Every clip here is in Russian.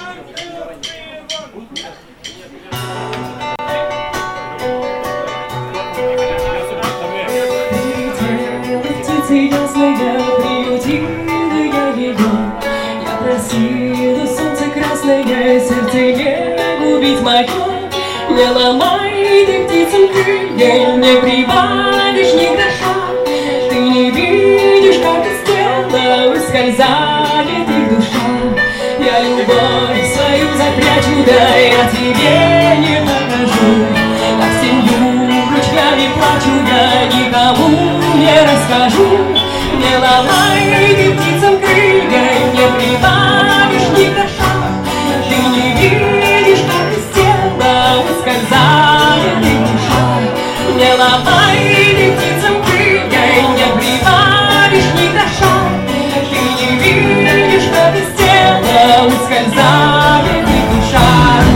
Ясная приютила ее. Я просила солнце красное, сердце не губить мое. Не ломай ты птицам крылья, не прибавишь ни гроша. Ты не видишь, как из тела ускользает их душа. Я любовь свою запрячу, да я тебе не покажу. Как семью ручьями плачу, я никому не расскажу. Не ломай ты птицам крылья, не прибавишь ни гроша. Ты не видишь, как из тела ускользает их душа. Не ломай ты птицам крылья, не прибавишь ни гроша. Ты не видишь, как из тела ускользает их душа.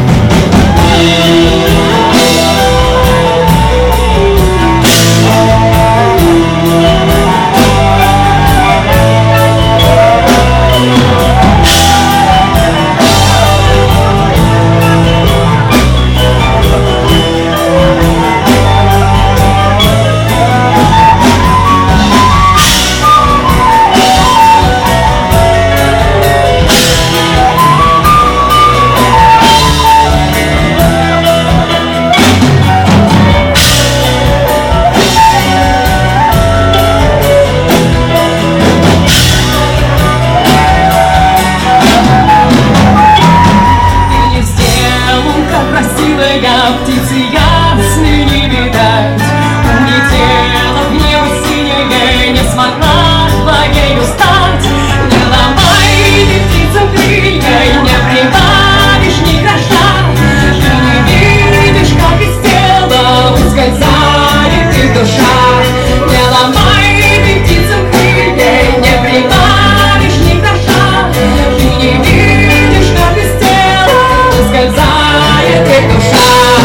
Птицы ясные не видать, улетела в небо синее, не смогла твоею стать. Не ломай ты птицам крылья, не прибавишь ни гроша. Ты не видишь, как из тела ускользает их душа. Не ломай ты птицам крылья, не прибавишь ни гроша. Ты не видишь, как из тела ускользает их душа.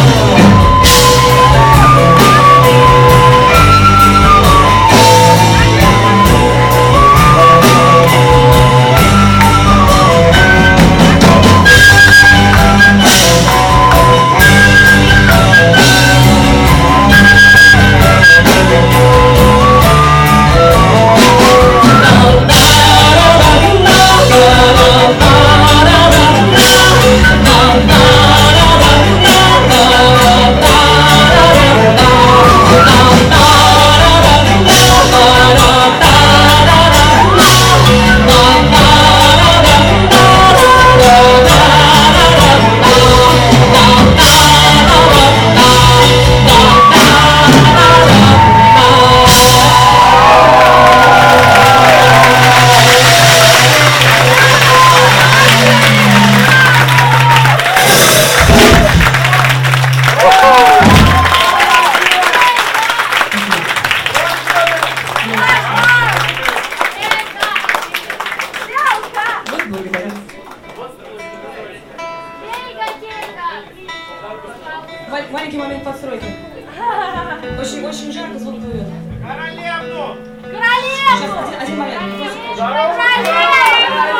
Маленький момент подстройки. Очень жарко, звук дует. Королевну! Сейчас один момент. Королевну!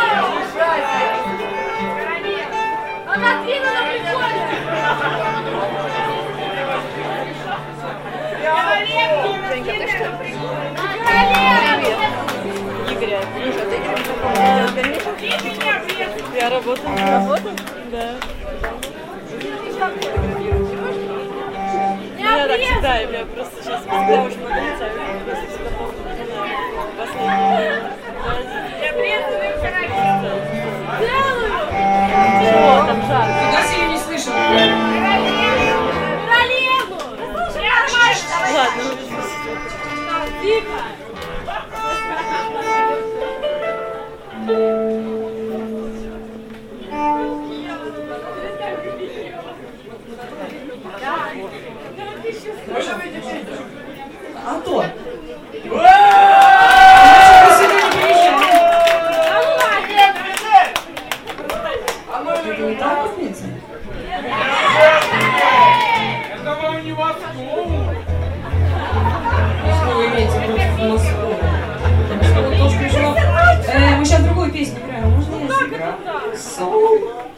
Она двинула прикольно! Игоря, я работаю. Работаю? Да. Я так всегда, я просто сейчас всегда очень молодца, я просто всегда помню последний. Я пресную королеву! Тяжело, там жарко. Фига себе, не слышал. Королеву! Ладно, Тихо! Антон! Это не так, в принципе? Это вам не Москву! Что вы имеете против Москвы? Мы сейчас другую песню играем. Можно я сыграю?